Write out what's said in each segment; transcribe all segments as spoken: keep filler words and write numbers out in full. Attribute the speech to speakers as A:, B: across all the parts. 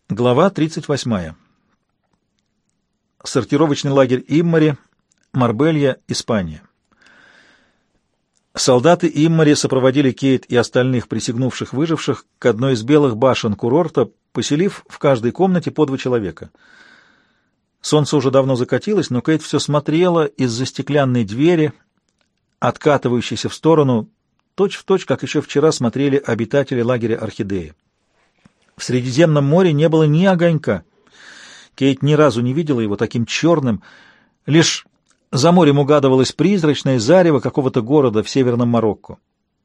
A: Глава тридцать восьмая. Сортировочный лагерь Иммари, Марбелья, Испания. Солдаты Иммари сопроводили Кейт и остальных присягнувших выживших к одной из белых башен курорта, поселив в каждой комнате по два человека. Солнце уже давно закатилось, но Кейт все смотрела из-за стеклянной двери, откатывающейся в сторону, точь-в-точь, как еще вчера смотрели обитатели лагеря Орхидеи. В Средиземном море не было ни огонька. Кейт ни разу не видела его таким черным. Лишь за морем угадывалось призрачное зарево какого-то города в северном Марокко.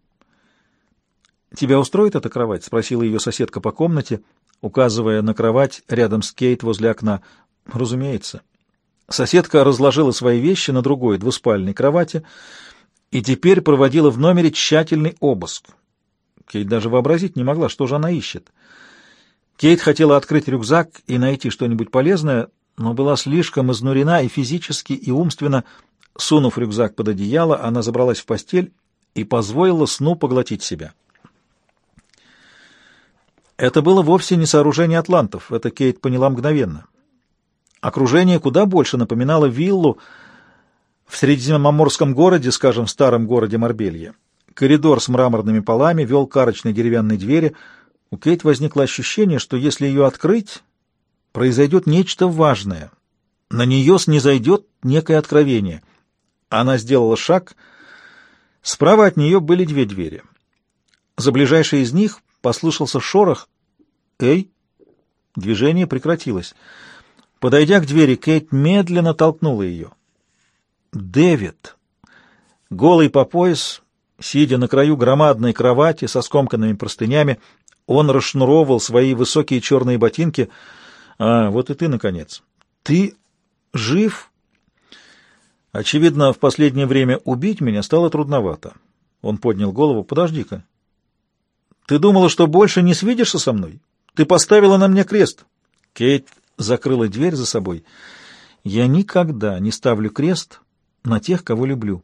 A: «Тебя устроит эта кровать?» — спросила ее соседка по комнате, указывая на кровать рядом с Кейт возле окна. «Разумеется». Соседка разложила свои вещи на другой двуспальной кровати и теперь проводила в номере тщательный обыск. Кейт даже вообразить не могла, что же она ищет. Кейт хотела открыть рюкзак и найти что-нибудь полезное, но была слишком изнурена и физически, и умственно. Сунув рюкзак под одеяло, она забралась в постель и позволила сну поглотить себя. Это было вовсе не сооружение атлантов, это Кейт поняла мгновенно. Окружение куда больше напоминало виллу в средиземноморском городе, скажем, в старом городе Марбелье. Коридор с мраморными полами вел к арочной деревянной двери. У Кейт возникло ощущение, что если ее открыть, произойдет нечто важное. На нее снизойдет некое откровение. Она сделала шаг. Справа от нее были две двери. За ближайшей из них послышался шорох. «Эй!» Движение прекратилось. Подойдя к двери, Кейт медленно толкнула ее. Дэвид, голый по пояс, сидя на краю громадной кровати со скомканными простынями, он расшнуровывал свои высокие черные ботинки. «А, вот и ты, наконец. Ты жив?» «Очевидно, в последнее время убить меня стало трудновато». Он поднял голову. «Подожди-ка. Ты думала, что больше не свидишься со мной? Ты поставила на мне крест». Кейт закрыла дверь за собой. «Я никогда не ставлю крест на тех, кого люблю».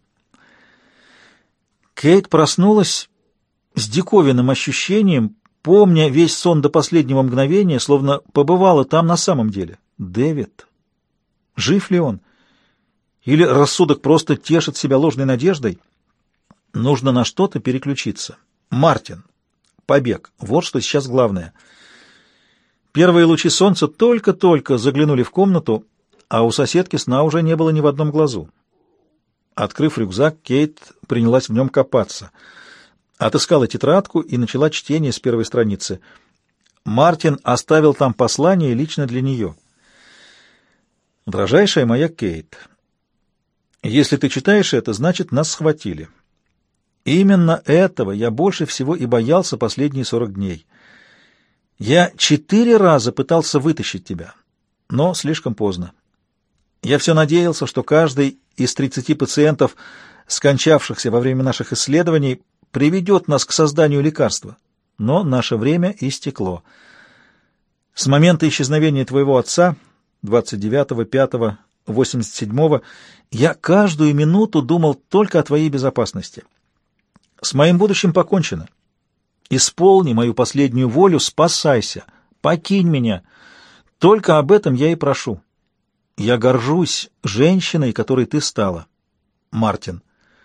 A: Кейт проснулась с диковинным ощущением, помня весь сон до последнего мгновения, словно побывала там на самом деле. Дэвид. Жив ли он? Или рассудок просто тешит себя ложной надеждой? Нужно на что-то переключиться. Мартин. Побег. Вот что сейчас главное. Первые лучи солнца только-только заглянули в комнату, а у соседки сна уже не было ни в одном глазу. Открыв рюкзак, Кейт принялась в нем копаться. Отыскала тетрадку и начала чтение с первой страницы. Мартин оставил там послание лично для нее. «Дорожайшая моя Кейт, если ты читаешь это, значит, нас схватили. Именно этого я больше всего и боялся последние сорок дней. Я четыре раза пытался вытащить тебя, но слишком поздно. Я все надеялся, что каждый из тридцати пациентов, скончавшихся во время наших исследований, приведет нас к созданию лекарства. Но наше время истекло. С момента исчезновения твоего отца, двадцать девятого пятого восемьдесят седьмого, я каждую минуту думал только о твоей безопасности. С моим будущим покончено. Исполни мою последнюю волю, спасайся, покинь меня. Только об этом я и прошу. Я горжусь женщиной, которой ты стала. Мартин».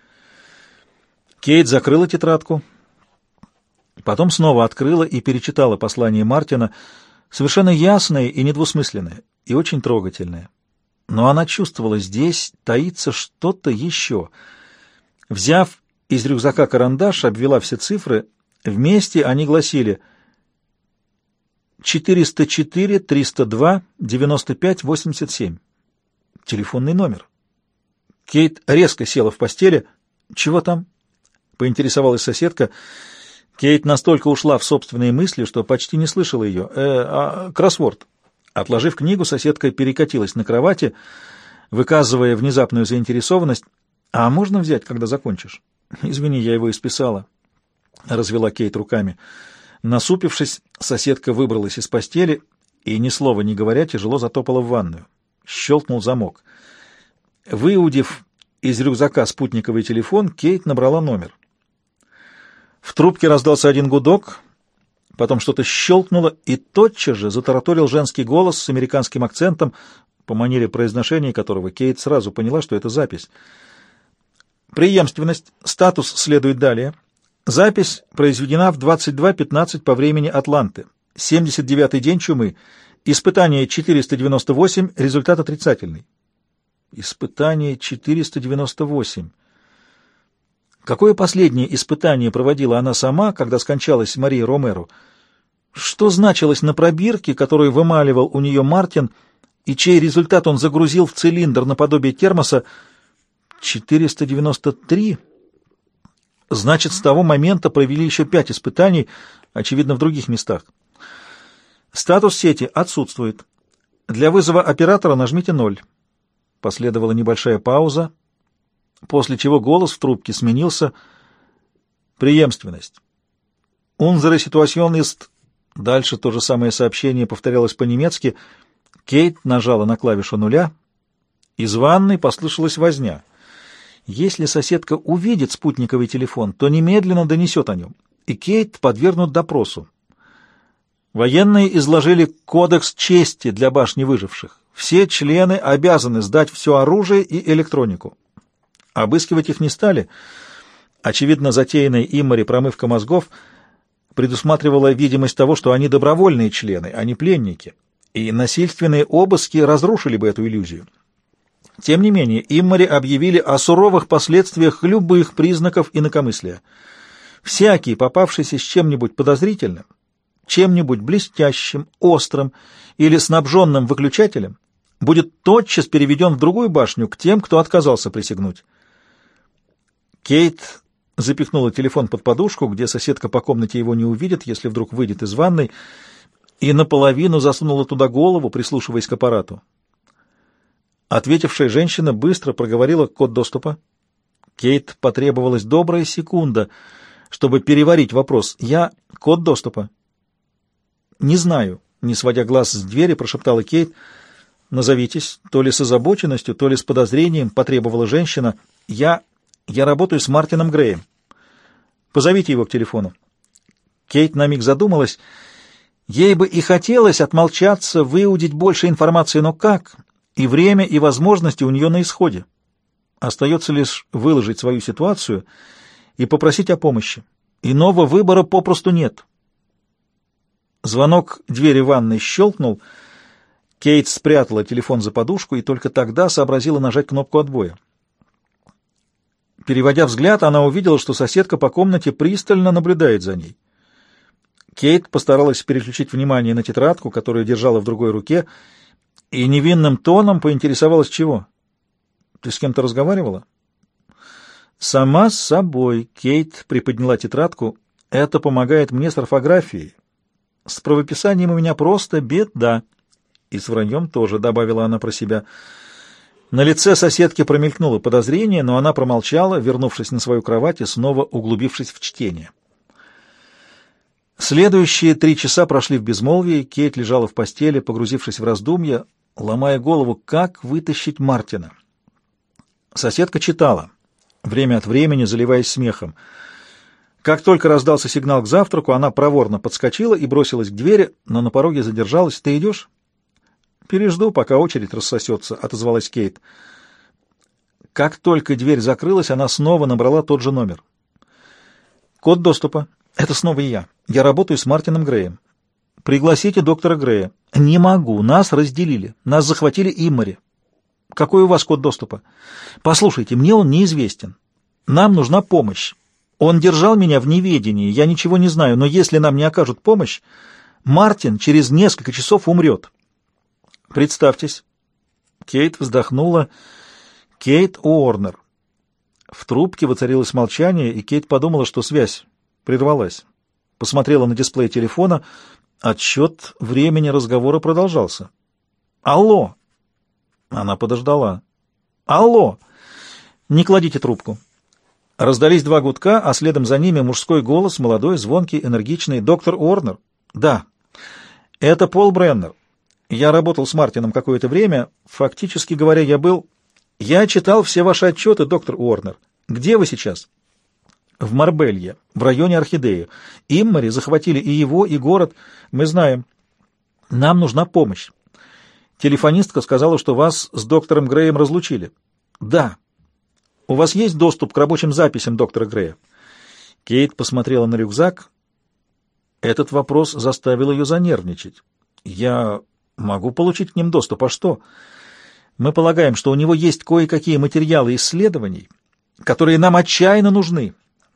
A: Кейт закрыла тетрадку, потом снова открыла и перечитала послание Мартина, совершенно ясное и недвусмысленное, и очень трогательное. Но она чувствовала, здесь таится что-то еще. Взяв из рюкзака карандаш, обвела все цифры. Вместе они гласили четыреста четыре триста два девяносто пять восемьдесят семь. Телефонный номер. Кейт резко села в постели. «Чего там?» — поинтересовалась соседка. Кейт настолько ушла в собственные мысли, что почти не слышала ее. «Э, а, кроссворд». Отложив книгу, соседка перекатилась на кровати, выказывая внезапную заинтересованность. «А можно взять, когда закончишь?» «Извини, я его исписала», — развела Кейт руками. Насупившись, соседка выбралась из постели и, ни слова не говоря, тяжело затопала в ванную. Щелкнул замок. Выудив из рюкзака спутниковый телефон, Кейт набрала номер. В трубке раздался один гудок. Потом что-то щелкнуло, и тотчас же затараторил женский голос с американским акцентом, по манере произношения которого Кейт сразу поняла, что это запись. Преемственность. Статус следует далее. Запись произведена в двадцать два пятнадцать по времени Атланты. семьдесят девятый день чумы. Испытание четыреста девяносто восемь. Результат отрицательный. Испытание четыреста девяносто восемь. Какое последнее испытание проводила она сама, когда скончалась Мария Ромеро? Что значилось на пробирке, которую вымаливал у нее Мартин, и чей результат он загрузил в цилиндр наподобие термоса? четыреста девяносто три? Значит, с того момента провели еще пять испытаний, очевидно, в других местах. Статус сети отсутствует. Для вызова оператора нажмите ноль. Последовала небольшая пауза, после чего голос в трубке сменился. Преемственность. Unsere Situation ist... Дальше то же самое сообщение повторялось по-немецки. Кейт нажала на клавишу нуля. Из ванной послышалась возня. Если соседка увидит спутниковый телефон, то немедленно донесет о нем, и Кейт подвергнут допросу. Военные изложили кодекс чести для башни выживших. Все члены обязаны сдать все оружие и электронику. Обыскивать их не стали. Очевидно, затеянная Иммори промывка мозгов предусматривала видимость того, что они добровольные члены, а не пленники, и насильственные обыски разрушили бы эту иллюзию. Тем не менее, Иммори объявили о суровых последствиях любых признаков инакомыслия. Всякий, попавшийся с чем-нибудь подозрительным, чем-нибудь блестящим, острым или снабженным выключателем, будет тотчас переведен в другую башню к тем, кто отказался присягнуть. Кейт запихнула телефон под подушку, где соседка по комнате его не увидит, если вдруг выйдет из ванной, и наполовину засунула туда голову, прислушиваясь к аппарату. Ответившая женщина быстро проговорила код доступа. Кейт потребовалась добрая секунда, чтобы переварить вопрос. «Я... код доступа». «Не знаю», — не сводя глаз с двери, прошептала Кейт. «Назовитесь». То ли с озабоченностью, то ли с подозрением потребовала женщина. «Я... я работаю с Мартином Греем». «Позовите его к телефону». Кейт на миг задумалась. Ей бы и хотелось отмолчаться, выудить больше информации, но как? И время, и возможности у нее на исходе. Остается лишь выложить свою ситуацию и попросить о помощи. Иного выбора попросту нет. Звонок двери ванной щелкнул. Кейт спрятала телефон за подушку и только тогда сообразила нажать кнопку отбоя. Переводя взгляд, она увидела, что соседка по комнате пристально наблюдает за ней. Кейт постаралась переключить внимание на тетрадку, которую держала в другой руке, и невинным тоном поинтересовалась, чего. «Ты с кем-то разговаривала?» «Сама с собой». Кейт приподняла тетрадку. «Это помогает мне с орфографией. С правописанием у меня просто беда». «И с враньем тоже», — добавила она про себя. На лице соседки промелькнуло подозрение, но она промолчала, вернувшись на свою кровать и снова углубившись в чтение. Следующие три часа прошли в безмолвии. Кейт лежала в постели, погрузившись в раздумья, ломая голову, как вытащить Мартина. Соседка читала, время от времени заливаясь смехом. Как только раздался сигнал к завтраку, она проворно подскочила и бросилась к двери, но на пороге задержалась. «Ты идешь?» «Пережду, пока очередь рассосется», — отозвалась Кейт. Как только дверь закрылась, она снова набрала тот же номер. «Код доступа. Это снова я. Я работаю с Мартином Греем. Пригласите доктора Грея». «Не могу. Нас разделили. Нас захватили Иммори». «Какой у вас код доступа?» «Послушайте, мне он неизвестен. Нам нужна помощь. Он держал меня в неведении. Я ничего не знаю, но если нам не окажут помощь, Мартин через несколько часов умрет». «Представьтесь». Кейт вздохнула. «Кейт Уорнер». В трубке воцарилось молчание, и Кейт подумала, что связь прервалась. Посмотрела на дисплей телефона. Отсчет времени разговора продолжался. «Алло!» Она подождала. «Алло!» «Не кладите трубку». Раздались два гудка, а следом за ними мужской голос, молодой, звонкий, энергичный. «Доктор Уорнер?» «Да». «Это Пол Бреннер. Я работал с Мартином какое-то время. Фактически говоря, я был... Я читал все ваши отчеты, доктор Уорнер. Где вы сейчас?» в Марбелье, в районе Орхидеи. Иммари захватили и его, и город. Мы знаем. Нам нужна помощь. Телефонистка сказала, что вас с доктором Греем разлучили. Да. У вас есть доступ к рабочим записям доктора Грея? Кейт посмотрела на рюкзак. Этот вопрос заставил ее занервничать. Я могу получить к ним доступ, а что? Мы полагаем, что у него есть кое-какие материалы исследований, которые нам отчаянно нужны.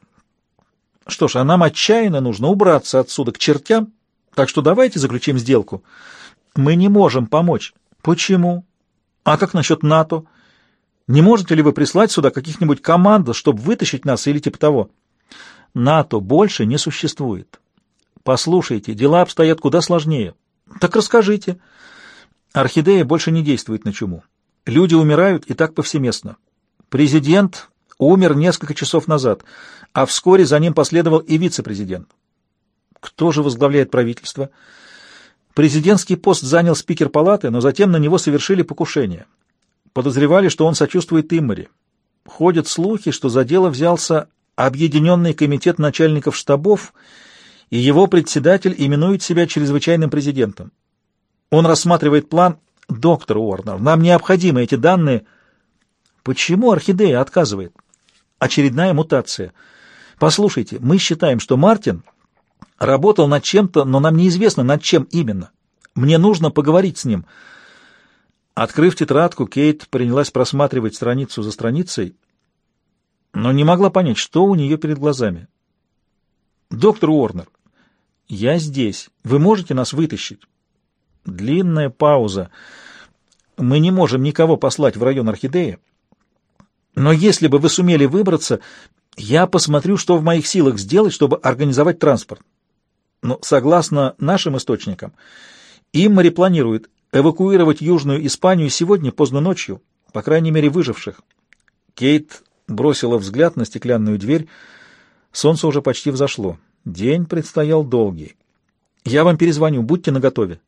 A: Что ж, а нам отчаянно нужно убраться отсюда к чертям, так что давайте заключим сделку. Мы не можем помочь. Почему? А как насчет НАТО? Не можете ли вы прислать сюда каких-нибудь команд, чтобы вытащить нас или типа того? НАТО больше не существует. Послушайте, дела обстоят куда сложнее. Так расскажите. Орхидея больше не действует на чуму. Люди умирают и так повсеместно. Президент умер несколько часов назад, а вскоре за ним последовал и вице-президент. Кто же возглавляет правительство? Президентский пост занял спикер палаты, но затем на него совершили покушение. Подозревали, что он сочувствует Иммари. Ходят слухи, что за дело взялся Объединенный комитет начальников штабов, и его председатель именует себя чрезвычайным президентом. Он рассматривает план. Доктор Уорнер, нам необходимы эти данные. Почему Орхидея отказывает? Очередная мутация. Послушайте, мы считаем, что Мартин работал над чем-то, но нам неизвестно, над чем именно. Мне нужно поговорить с ним. Открыв тетрадку, Кейт принялась просматривать страницу за страницей, но не могла понять, что у нее перед глазами. «Доктор Уорнер, я здесь. Вы можете нас вытащить?» Длинная пауза. «Мы не можем никого послать в район Орхидеи, но если бы вы сумели выбраться, я посмотрю, что в моих силах сделать, чтобы организовать транспорт. Но, согласно нашим источникам, Иммари планирует эвакуировать Южную Испанию сегодня поздно ночью, по крайней мере, выживших». Кейт бросила взгляд на стеклянную дверь. Солнце уже почти взошло. День предстоял долгий. «Я вам перезвоню, будьте наготове».